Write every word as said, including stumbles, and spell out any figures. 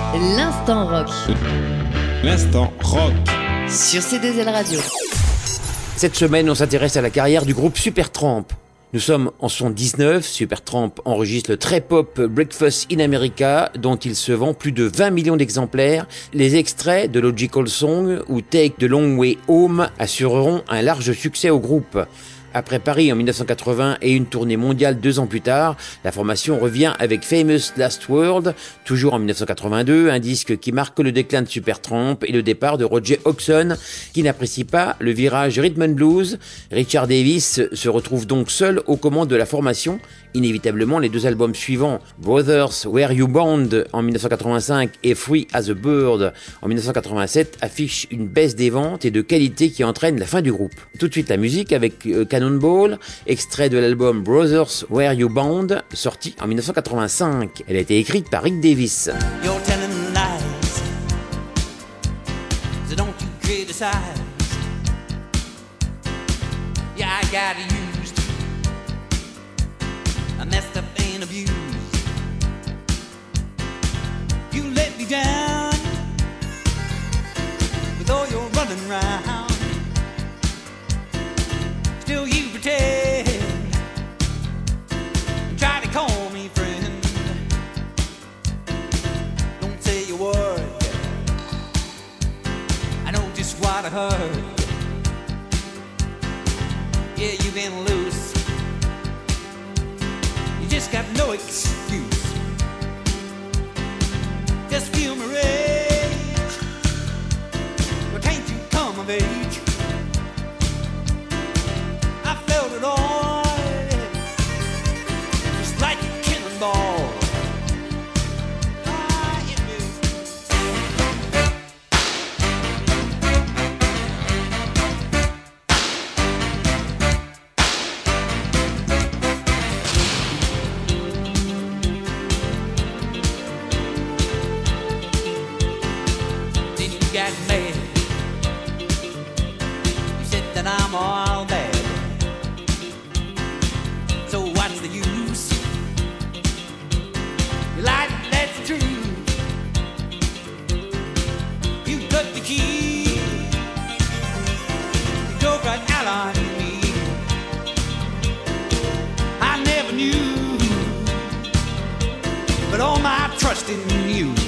L'instant rock. L'instant rock. Sur C deux L Radio. Cette semaine, on s'intéresse à la carrière du groupe Supertramp. Nous sommes en soixante-dix-neuf, Supertramp enregistre le très pop Breakfast in America, dont il se vend plus de vingt millions d'exemplaires. Les extraits de Logical Song ou Take the Long Way Home assureront un large succès au groupe. Après Paris en dix-neuf cent quatre-vingts et une tournée mondiale deux ans plus tard, la formation revient avec Famous Last Word, toujours en dix-neuf cent quatre-vingt-deux, un disque qui marque le déclin de Supertramp et le départ de Roger Hodgson, qui n'apprécie pas le virage rhythm and blues. Richard Davis se retrouve donc seul aux commandes de la formation. Inévitablement, les deux albums suivants, Brothers Where You Bound en dix-neuf cent quatre-vingt-cinq et Free as a Bird en dix-neuf cent quatre-vingt-sept, affichent une baisse des ventes et de qualité qui entraîne la fin du groupe. Tout de suite la musique avec euh, Cannonball, extrait de l'album Brothers Where You Bound, sorti en dix-neuf cent quatre-vingt-cinq. Elle a été écrite par Rick Davis. You're telling lies, so don't you criticize. Yeah, I got used, I messed up and abused. You let me down with all your running around. Still you pretend, try to call me friend. Don't say a word, I know just what I heard. Yeah, you've been loose, you just got no excuse. Just feel my rage, but can't you come of age? I felt it all, just like a cannonball. Ah, hit me. Then you got mad, you said that I'm all bad. So what's the use? You lied, that's the truth. You took the key, you drove right out on me. I never knew, but all my trust in you.